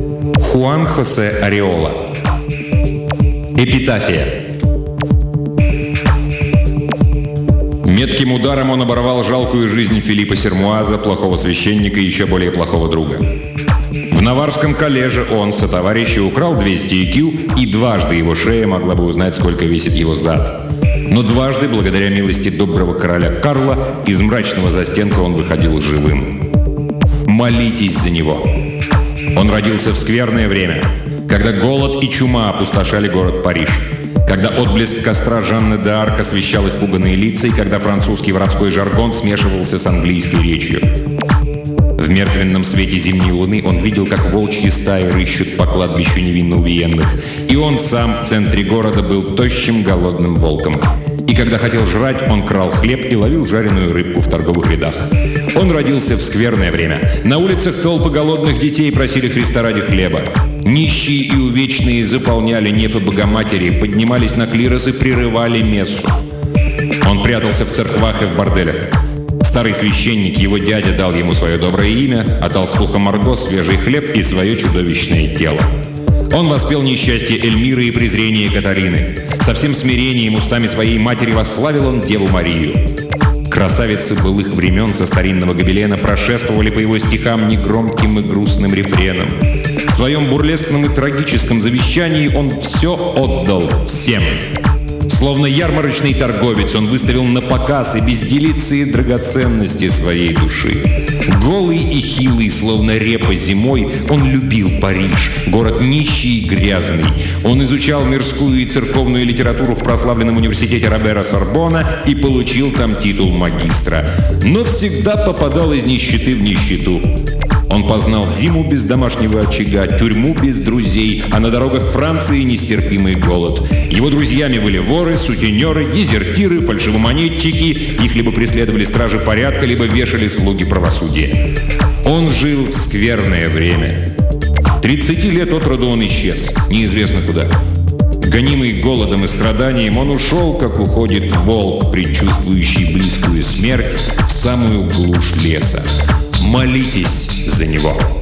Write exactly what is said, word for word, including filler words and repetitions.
Хуан Хосе Ареола. Эпитафия. Метким ударом он оборвал жалкую жизнь Филиппа Сермуаза, плохого священника и еще более плохого друга. В Наварском коллеже он, сотоварищи, украл двести ай кью, и дважды его шея могла бы узнать, сколько весит его зад. Но дважды, благодаря милости доброго короля Карла, из мрачного застенка он выходил живым. Молитесь за него. Он родился в скверное время, когда голод и чума опустошали город Париж, когда отблеск костра Жанны д'Арк освещал испуганные лица и когда французский воровской жаргон смешивался с английской речью. В мертвенном свете зимней луны он видел, как волчьи стаи рыщут по кладбищу невинно убиенных, и он сам в центре города был тощим голодным волком. И когда хотел жрать, он крал хлеб и ловил жареную рыбку в торговых рядах. Он родился в скверное время. На улицах толпы голодных детей просили Христа ради хлеба. Нищие и увечные заполняли нефы Богоматери, поднимались на клирос и прерывали мессу. Он прятался в церквах и в борделях. Старый священник, его дядя, дал ему свое доброе имя, а толстуха Марго свежий хлеб и свое чудовищное тело. Он воспел несчастье Эльмиры и презрение Катарины. Со всем смирением устами своей матери восславил он Деву Марию. Красавицы былых времен со старинного гобелена прошествовали по его стихам негромким и грустным рефреном. В своем бурлескном и трагическом завещании он все отдал всем. Словно ярмарочный торговец, он выставил на показ и безделицы и драгоценности своей души. Голый и хилый, словно репа зимой, он любил Париж, город нищий и грязный. Он изучал мирскую и церковную литературу в прославленном университете Робера Сорбонна и получил там титул магистра. Но всегда попадал из нищеты в нищету. Он познал зиму без домашнего очага, тюрьму без друзей, а на дорогах Франции нестерпимый голод. Его друзьями были воры, сутенеры, дезертиры, фальшивомонетчики. Их либо преследовали стражи порядка, либо вешали слуги правосудия. Он жил в скверное время. тридцати лет от роду он исчез, неизвестно куда. Гонимый голодом и страданием, он ушел, как уходит волк, предчувствующий близкую смерть, в самую глушь леса. Молитесь за него.